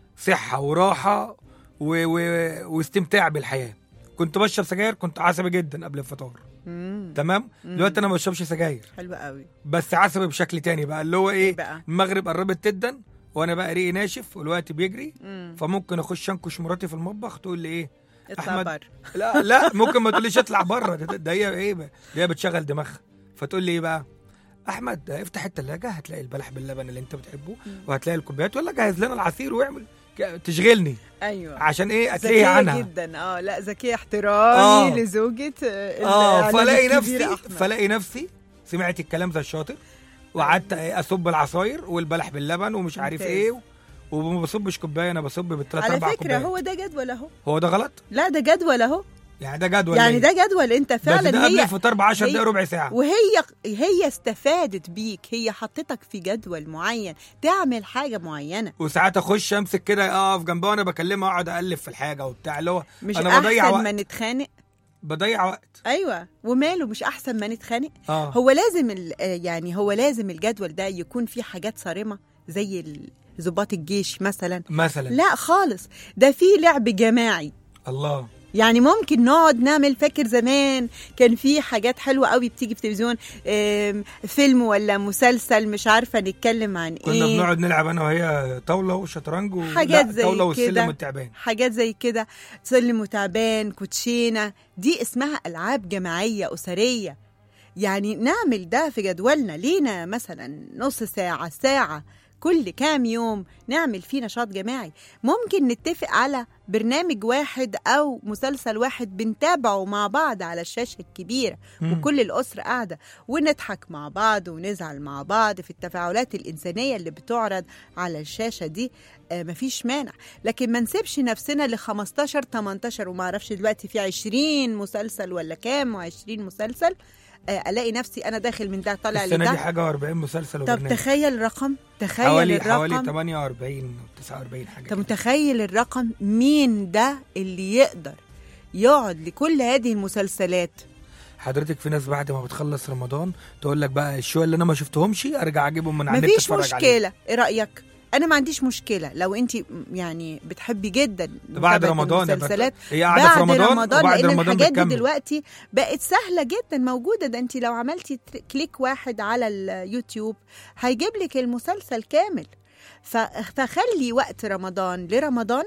صحة وراحة و... و... واستمتاع بالحياة. كنت بشرب سجاير، كنت عصبي جدا قبل الفطار. مم. تمام. مم. دلوقتي أنا ما بشربش سجاير، حلو قوي. بس عصبي بشكل تاني بقى، اللي هو إيه بقى؟ المغرب قربت جدا وأنا بقى ريقي ناشف والوقت بيجري، مم. فممكن أخش أنكش مراتي في المطبخ تقول لي إيه اطلع أحمد؟ بره. لا لا ممكن ما تقوليش اطلع بره، ده, ده هي ايه ده هي بتشغل دماغها، فتقول لي ايه بقى احمد افتح الثلاجه هتلاقي البلح باللبن اللي انت بتحبه وهتلاقي الكوبايات، ولا جهز لنا العصير واعمل ك- تشغلني ايوه عشان ايه اتلهي ذكية عنها. جدا. اه لا ذكية احترامي آه. لزوجة آه، اه الإعلام فلاقي الكبير نفسي أحمد. فلاقي نفسي سمعت الكلام ده الشاطر وقعدت اصب العصاير والبلح باللبن ومش عارف ممتاز. ايه، وما بصبش كوبايه، انا بصب بالثلاث على اربع فكرة كوبايات. هو ده جدول اهو. هو ده غلط؟ لا ده جدول اهو، يعني ده جدول يعني ليا. ده جدول انت بس فعلا. ده قبل هي الفطار ب عشر هي- دقايق ربع ساعه. وهي هي استفادت بيك، هي حطتك في جدول معين تعمل حاجة معينة. وساعات اخش امسك كده اقف جنبها وانا بكلمها اقعد اقلب في الحاجه وبتاع، اللي هو مش انا بضيع احسن وقت ما نتخانق؟ بضيع وقت. ايوه وماله، مش احسن ما نتخانق؟ اه هو لازم ال- آه يعني هو لازم الجدول ده يكون فيه حاجات صارمة زي ال- ضباط الجيش مثلا؟ مثلا لا خالص، ده فيه لعب جماعي. الله. يعني ممكن نقعد نعمل، فاكر زمان كان في حاجات حلوة قوي بتيجي في التلفزيون، آم، فيلم ولا مسلسل مش عارفة نتكلم عن كنا ايه، بنقعد نلعب انا وهي طاوله وشطرنج و... حاجات لا، زي طاوله والسلم كده. والتعبان. حاجات زي كده، سلم وتعبان، كوتشينة، دي اسمها ألعاب جماعية أسرية. يعني نعمل ده في جدولنا، لينا مثلا نص ساعة ساعة كل كام يوم نعمل فيه نشاط جماعي. ممكن نتفق على برنامج واحد أو مسلسل واحد بنتابعه مع بعض على الشاشة الكبيرة، مم. وكل الأسرة قاعدة ونضحك مع بعض ونزعل مع بعض في التفاعلات الإنسانية اللي بتعرض على الشاشة دي. آه مفيش مانع، لكن ما نسيبش نفسنا ل خمستاشر تمنتاشر وما اعرفش دلوقتي في عشرين مسلسل ولا كام وعشرين مسلسل. آه الاقي نفسي انا داخل من ده طالع السنه دي لده. حاجه واربعين مسلسل طب وبرنامج. تخيل الرقم، تخيل حوالي الرقم. حوالي تمانية واربعين و تسعة واربعين حاجه انت كده. متخيل الرقم؟ مين ده اللي يقدر يقعد لكل هذه المسلسلات؟ حضرتك في ناس بعد ما بتخلص رمضان تقول لك بقى الشويه اللي انا ما شفتهمش ارجع اجيبهم من على النت مفيش اتفرج عليهم. مشكلة. ايه رأيك؟ انا ما عنديش مشكلة لو انت يعني بتحبي جدا بعد متابعة رمضان يا المسلسلات بت- هي قاعده في بعد رمضان, رمضان، وبعد لان رمضان الحاجات دي بتكمل. دلوقتي بقت سهله جدا موجوده. ده انت لو عملتي تر- كليك واحد على اليوتيوب هيجيب لك المسلسل كامل. ف- فخلي وقت رمضان لرمضان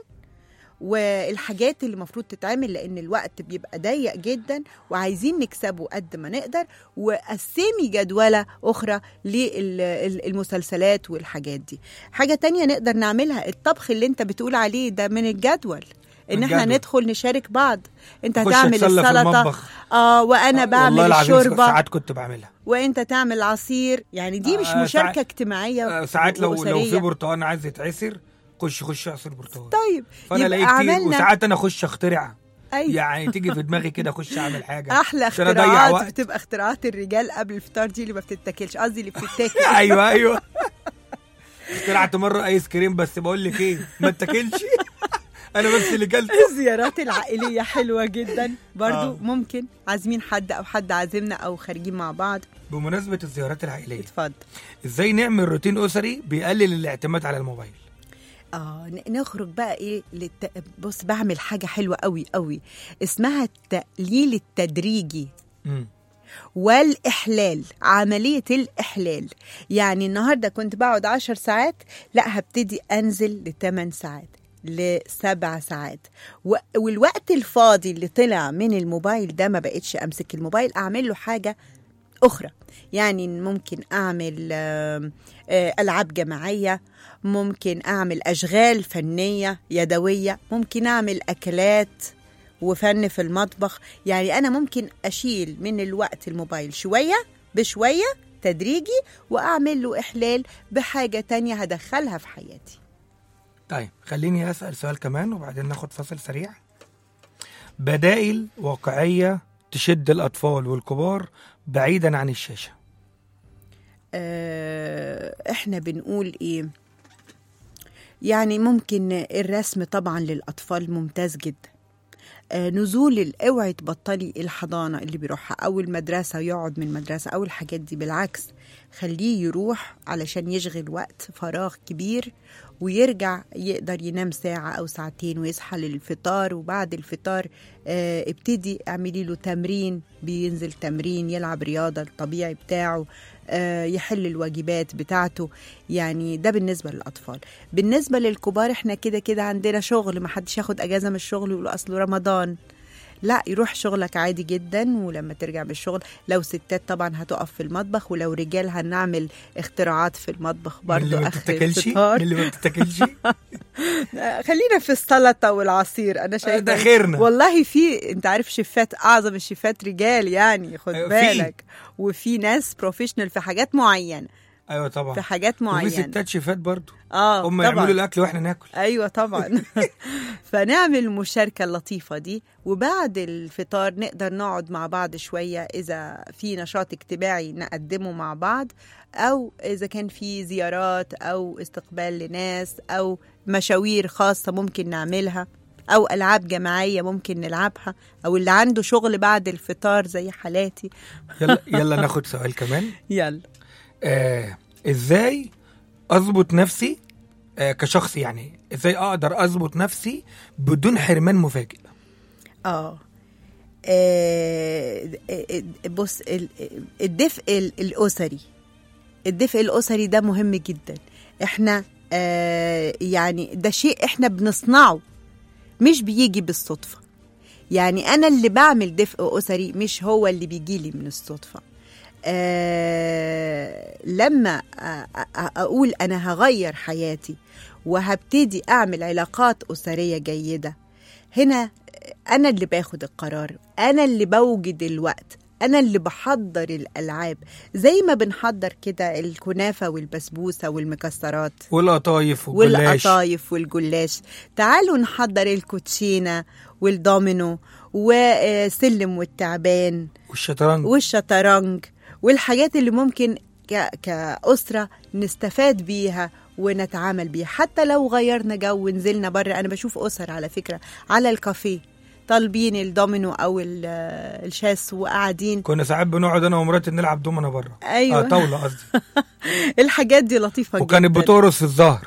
والحاجات اللي المفروض تتعمل، لان الوقت بيبقى ضيق جدا وعايزين نكسبه قد ما نقدر. وقسمي جدولة اخرى للمسلسلات والحاجات دي. حاجة تانية نقدر نعملها، الطبخ اللي انت بتقول عليه ده من الجدول، ان احنا الجدول. ندخل نشارك بعض. انت أخش هتعمل أتسلى في السلطة، المطبخ. اه وانا بعمل والله العظيم الشوربة، ساعات كنت بعملها. وانت تعمل عصير. يعني دي مش آه، مشاركة ساعات- اجتماعية آه، ساعات لو لو في وأسرية. برتقان عايز يتعسر خش خش عصير برتقال. طيب فانا يبقى الاقي كتير، عملنا- وساعات انا اخش اخترع. أيوة. يعني تيجي في دماغي كده اخش اعمل حاجه احلى عشان أضيع اختراعات وقت. بتبقى اختراعات الرجال قبل الفطار دي اللي ما بتتاكلش، قصدي اللي بتتاكل. ايوه ايوه اخترعت مره ايس كريم، بس بقول لك ايه، ما اتاكلش. انا بس اللي كلته. الزيارات العائليه حلوه جدا برضو. آه. ممكن عازمين حد او حد عازمنا او خارجين مع بعض. بمناسبه الزيارات العائليه، اتفضل. ازاي نعمل روتين اسري بيقلل الاعتماد على الموبايل؟ اه ن- نخرج بقى ايه للت... بص بعمل حاجه حلوه قوي قوي اسمها التقليل التدريجي امم والإحلال، عملية الإحلال. يعني النهاردة كنت بقعد عشر ساعات، لا هبتدي أنزل لثمان ساعات، لسبع ساعات. و... والوقت الفاضي اللي طلع من الموبايل ده ما بقتش أمسك الموبايل، أعمل له حاجة أخرى. يعني ممكن أعمل آه، آه، ألعاب جماعية، ممكن أعمل أشغال فنية يدوية، ممكن أعمل أكلات وفن في المطبخ. يعني أنا ممكن أشيل من الوقت الموبايل شوية بشوية تدريجي، وأعمل له إحلال بحاجة تانية هدخلها في حياتي. طيب خليني اسال سؤال كمان وبعدين ناخد فاصل سريع. بدائل واقعيه تشد الاطفال والكبار بعيدا عن الشاشه. آه، إحنا بنقول إيه؟ يعني ممكن الرسم طبعا للأطفال ممتاز جدا. آه، نزول ال- اوعي تبطلي الحضانة اللي بيروحها أو المدرسة يقعد من المدرسة أو الحاجات دي، بالعكس خليه يروح علشان يشغل وقت فراغ كبير ويرجع يقدر ينام ساعة أو ساعتين ويصحى للفطار. وبعد الفطار آه، ابتدي اعملي له تمرين، بينزل تمرين، يلعب رياضة الطبيعي بتاعه، آه، يحل الواجبات بتاعته. يعني ده بالنسبة للأطفال. بالنسبة للكبار احنا كده كده عندنا شغل، ما حدش ياخد أجازة من الشغل ويقول أصله رمضان. لا، يروح شغلك عادي جدا، ولما ترجع من الشغل لو ستات طبعا هتقف في المطبخ، ولو رجال هنعمل اختراعات في المطبخ من برضو اللي ما آخر بتتاكلش، من الفطار. اللي ما بتتاكلش. خلينا في السلطة والعصير. أنا شايفة ده خيرنا. والله في، أنت عارف شيفات، أعظم الشيفات رجال، يعني خد أيوة، في. بالك. وفي ناس بروفيشنال في حاجات معينة، ايوه طبعا. في حاجات معينة. وفي ستات شيفات برضو، اه هم طبعا. يعملوا الاكل واحنا ناكل. ايوه طبعا. فنعمل المشاركه اللطيفه دي، وبعد الفطار نقدر نقعد مع بعض شويه اذا في نشاط اجتماعي نقدمه مع بعض، او اذا كان في زيارات او استقبال لناس او مشاوير خاصه ممكن نعملها، او العاب جماعيه ممكن نلعبها، او اللي عنده شغل بعد الفطار زي حالاتي. يلا يلا ناخد سؤال كمان. يلا. آه، ازاي اضبط نفسي آه كشخص، يعني ازاي اقدر اضبط نفسي بدون حرمان مفاجئ؟ اه آه، آه، بص ال- الدفء ال- الأسري الدفء الأسري ده مهم جدا. احنا آه، يعني ده شيء احنا بنصنعه، مش بيجي بالصدفة. يعني أنا اللي بعمل دفء أسري، مش هو اللي بيجيلي من الصدفة. آه، لما آه، آه، أقول أنا هغير حياتي وهبتدي أعمل علاقات أسرية جيدة، هنا أنا اللي باخد القرار، أنا اللي بوجد الوقت، أنا اللي بحضر الألعاب، زي ما بنحضر كده الكنافة والبسبوسة والمكسرات والقطايف والجلاش. والقطايف والجلاش. تعالوا نحضر الكوتشينة والدومينو وسلم والتعبان والشطرنج والشطرنج والحاجات اللي ممكن ك- كأسرة نستفاد بيها ونتعامل بيها. حتى لو غيرنا جو ونزلنا بره، أنا بشوف أسر على فكرة على الكافيه طالبين الدومينو أو ال- الشاس وقاعدين. كنا ساعات بنقعد انا ومراتي نلعب دومنا بره. أيوة. اه طاوله قصدي. الحاجات دي لطيفة جدا، وكانت بتقرص في الظهر.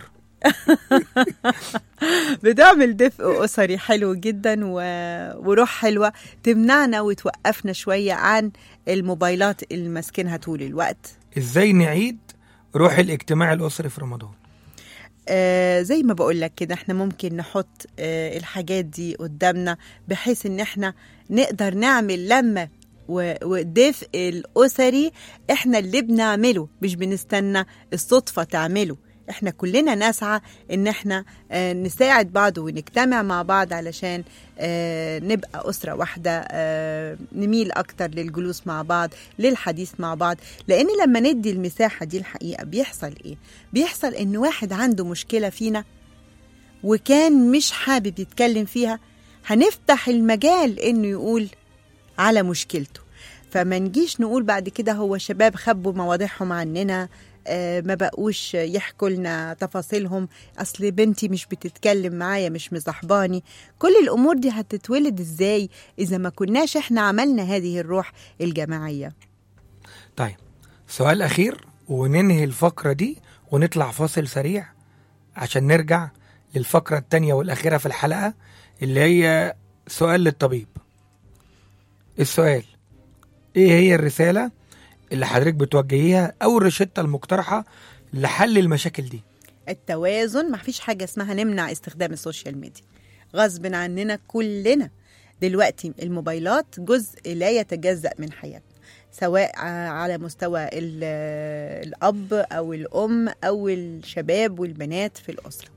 بتعمل دفء أسري حلو جدا و... وروح حلوة تمنعنا وتوقفنا شوية عن الموبايلات اللي ماسكينها طول الوقت. ازاي نعيد روح الاجتماع الاسري في رمضان؟ آه زي ما بقول لك كده، احنا ممكن نحط آه الحاجات دي قدامنا بحيث ان احنا نقدر نعمل لما و- والدفء الأسري احنا اللي بنعمله، مش بنستنى الصدفة تعمله. احنا كلنا نسعى ان احنا آه نساعد بعض ونجتمع مع بعض علشان آه نبقى أسرة واحدة، آه نميل اكتر للجلوس مع بعض، للحديث مع بعض. لان لما ندي المساحة دي الحقيقة بيحصل ايه؟ بيحصل ان واحد عنده مشكلة فينا وكان مش حابب يتكلم فيها، هنفتح المجال إنه يقول على مشكلته. فما نجيش نقول بعد كده هو شباب خبوا مواضيعهم عننا، آه ما بقوش يحكوا لنا تفاصيلهم، أصل بنتي مش بتتكلم معايا، مش مصاحباني. كل الأمور دي هتتولد إزاي إذا ما كناش إحنا عملنا هذه الروح الجماعية؟ طيب سؤال أخير وننهي الفقرة دي ونطلع فاصل سريع عشان نرجع للفقرة التانية والأخيرة في الحلقة، اللي هي سؤال للطبيب. السؤال: ايه هي الرسالة اللي حضرتك بتوجهيها او الروشتة المقترحة لحل المشاكل دي؟ التوازن. ما فيش حاجة اسمها نمنع استخدام السوشيال ميديا، غصب عننا كلنا. دلوقتي الموبايلات جزء لا يتجزأ من حياتنا، سواء على مستوى الأب أو الأم أو الشباب والبنات في الأسرة.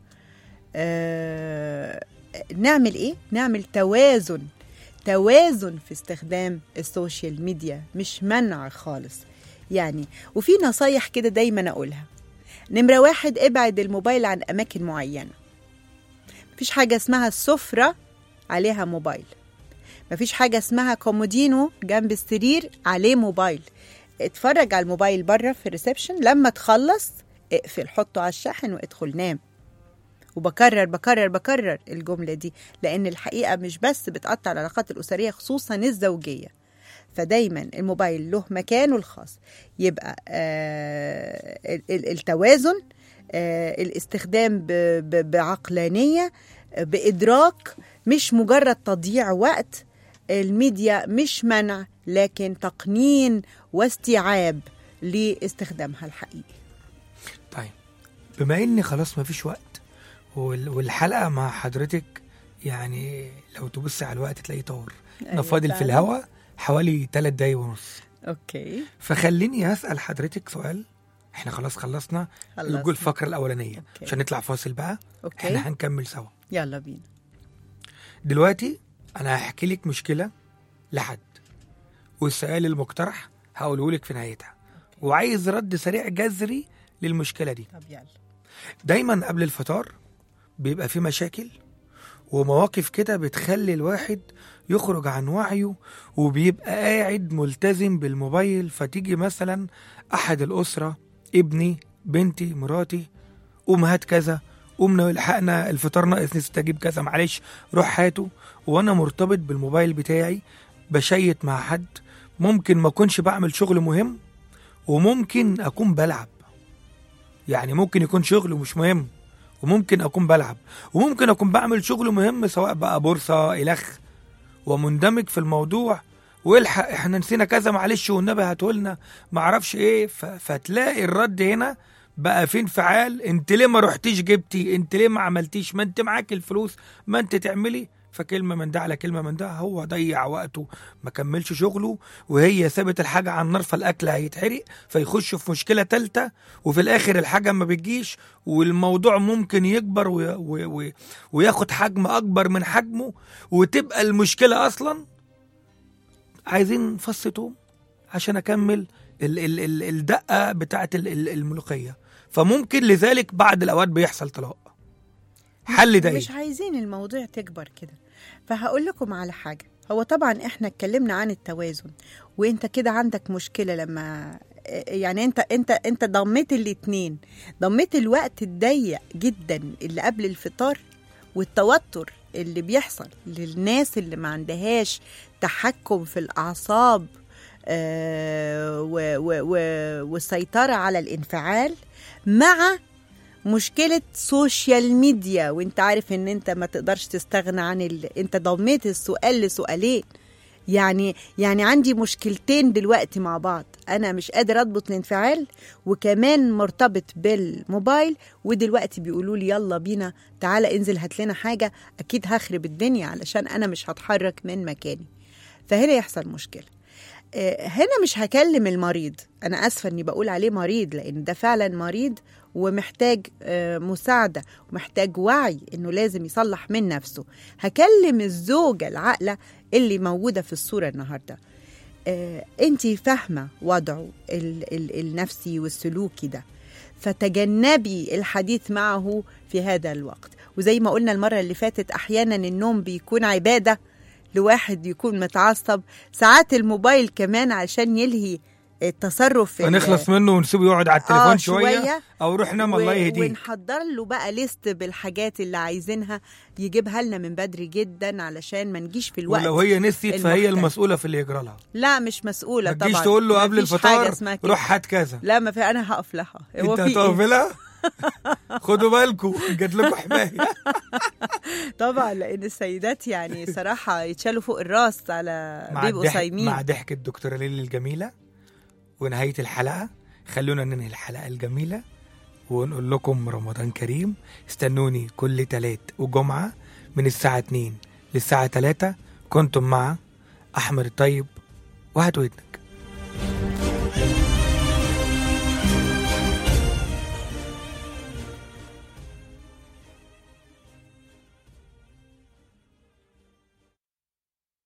أه نعمل إيه؟ نعمل توازن توازن في استخدام السوشيال ميديا، مش منع خالص يعني. وفي نصايح كده دايما أقولها. نمرة واحد: ابعد الموبايل عن أماكن معينة. مفيش حاجة اسمها السفرة عليها موبايل، مفيش حاجة اسمها كومودينو جنب السرير عليه موبايل. اتفرج على الموبايل بره في الريسبشن، لما تخلص اقفل، حطه على الشاحن وادخل نام. وبكرر بكرر بكرر الجملة دي، لأن الحقيقة مش بس بتقطع العلاقات الأسرية، خصوصا الزوجية. فدايما الموبايل له مكانه الخاص. يبقى آه التوازن، آه الاستخدام بعقلانية، بإدراك، مش مجرد تضييع وقت. الميديا مش منع، لكن تقنين واستيعاب لاستخدامها الحقيقي. طيب بما إني خلاص ما فيش وقت والحلقة مع حضرتك، يعني لو تبص على الوقت تلاقيه طار. أنا فاضل في الهواء حوالي ثلاث دقايق ونص. اوكي، فخليني أسأل حضرتك سؤال. احنا خلاص خلصنا الجول الفقرة الأولانية عشان نطلع فاصل بقى. أوكي. احنا هنكمل سوا، يلا بينا. دلوقتي أنا هحكي لك مشكلة لحد، والسؤال المقترح هقوله لك في نهايتها، وعايز رد سريع جذري للمشكلة دي. طب يلا. دايما قبل الفطار بيبقى في مشاكل ومواقف كده بتخلي الواحد يخرج عن وعيه، وبيبقى قاعد ملتزم بالموبايل. فتيجي مثلا أحد الأسرة، ابني، بنتي، مراتي، قوم هات كذا، قوم لحقنا الفطار ناقص نستجيب كذا، معلش روح هاته. وأنا مرتبط بالموبايل بتاعي بشيت مع حد، ممكن ما أكونش بعمل شغل مهم وممكن أكون بلعب. يعني ممكن يكون شغل مش مهم وممكن أكون بلعب، وممكن أكون بعمل شغل مهم سواء بقى بورصة إلخ، ومندمج في الموضوع، والحق احنا نسينا كذا معلش والنبي هاتولنا معرفش ايه. فتلاقي الرد هنا بقى في انفعال: انت ليه ما رحتيش جبتي، انت ليه ما عملتيش، ما انت معاك الفلوس، ما انت تعملي. فكلمة من ده على كلمة من ده، هو ضيع وقته ما كملش شغله، وهي سابت الحاجة على النار فالأكل هيتحرق، فيخش في مشكلة تالتة، وفي الآخر الحاجة ما بتجيش، والموضوع ممكن يكبر وي وي وي وياخد حجم أكبر من حجمه، وتبقى المشكلة أصلا عايزين فص توم عشان أكمل ال ال ال الدقة بتاعت ال الملوخية. فممكن لذلك بعد الأوقات بيحصل طلاق. حل ده مش عايزين الموضوع تكبر كده. فهقول لكم على حاجة. هو طبعا احنا اتكلمنا عن التوازن، وانت كده عندك مشكلة لما يعني انت انت انت ضميت الاتنين، ضميت الوقت الضيق جدا اللي قبل الفطار والتوتر اللي بيحصل للناس اللي ما عندهاش تحكم في الأعصاب آه والسيطرة على الانفعال، مع مشكلة سوشيال ميديا. وانت عارف ان انت ما تقدرش تستغنى عن ال... انت ضميت السؤال لسؤالين. يعني يعني عندي مشكلتين دلوقتي مع بعض، انا مش قادر اضبط الانفعال وكمان مرتبط بالموبايل، ودلوقتي بيقولوا لي يلا بينا تعالى انزل هات لنا حاجة، اكيد هخرب الدنيا علشان انا مش هتحرك من مكاني. فهنا يحصل مشكلة. هنا مش هكلم المريض، أنا أسفة أني بقول عليه مريض لأن ده فعلا مريض ومحتاج مساعدة ومحتاج وعي أنه لازم يصلح من نفسه. هكلم الزوجة العاقلة اللي موجودة في الصورة النهاردة. أنتي فاهمة وضعه النفسي والسلوكي ده، فتجنبي الحديث معه في هذا الوقت. وزي ما قلنا المرة اللي فاتت أحيانا النوم بيكون عبادة لواحد يكون متعصب، ساعات الموبايل كمان عشان يلهي التصرف في ونخلص منه ونسيبه يقعد على التليفون آه شوية, شوية أو روح نام الله يهديك. ونحضر له بقى ليست بالحاجات اللي عايزينها يجيبها لنا من بدري جدا علشان ما نجيش في الوقت. ولو هي نسيت فهي المحتاج. المسؤولة في اللي يجرى لها. لا مش مسؤولة طبعا. ما تجيش تقول له قبل الفطار روح هات كذا. لا ما في، أنا هقف لها. انت هتقف لها؟ خدوا بالكم جات لكم حماية. طبعا لأن السيدات يعني صراحة يتشالوا فوق الراس على بيبقوا صايمين. مع ضحك الدكتورة ليلي الجميلة ونهاية الحلقة، خلونا ننهي الحلقة الجميلة ونقول لكم رمضان كريم. استنوني كل تلات وجمعة من الساعة اتنين للساعة تلاتة. كنتم مع أحمد الطيب وهات ودنك.